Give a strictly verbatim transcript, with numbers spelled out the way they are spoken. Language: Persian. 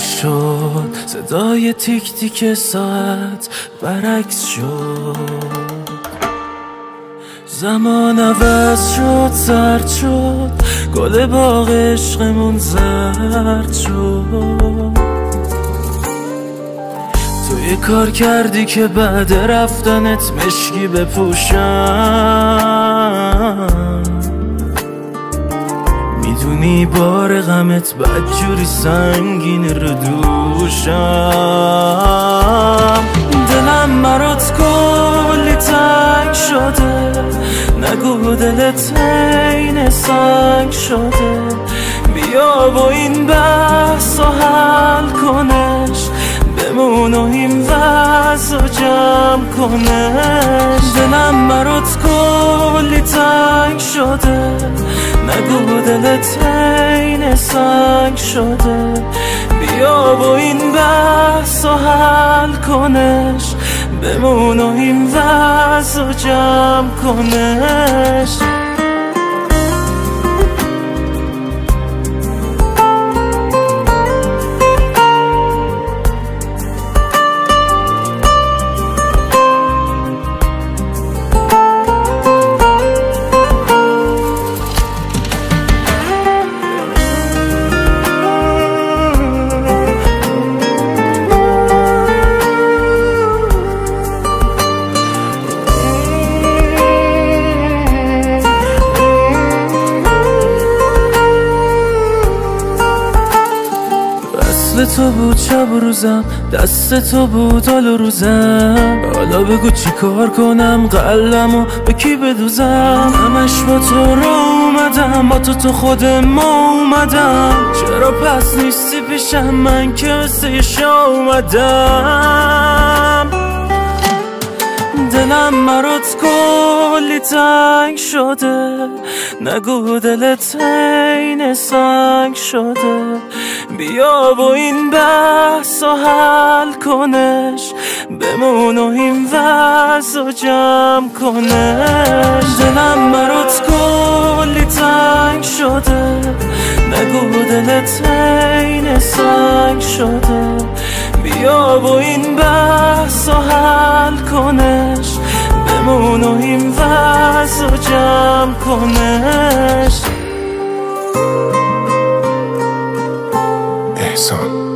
شد، صدای تیک تیک ساعت برعکس شد. زمان عوض شد، سرد شد، گل باغ عشقمون زرد شد. تو یه کار کردی که بعد رفتنت مشکی بپوشم. میدونی بار غمت بدجوری سنگین رو دوشم. دلم برات کلی تنگ شده، نگو دلت عین سنگ شده. بیا با این بحث و حل کنش، بمون و این وضع و جمع کنش. دلم برات کلی تنگ شده، نگو دلت عین سنگ شده. بیا با این بحث و حل کنش، بمون و این وضع و جمع کنش. تو بود شب و روزم، دست تو بود حال و روزم. حالا بگو چی کار کنم، قلبمو به کی بدوزم؟ همش با تو را اومدم، با تو تو خود ما اومدم. چرا پس نیستی پیشم، من که مثل یه شا اومدم. دلم برات کلی تنگ شده، نگو دلت عین سنگ شده. بیا با این بحث و حل کنش، بمون و این وضع و جمع کنش. دلم برات کلی تنگ شده، نگو دلت عین سنگ شده. بیا با این بحث و حل کنش، بمون و این وضع و جمع کنش. احسان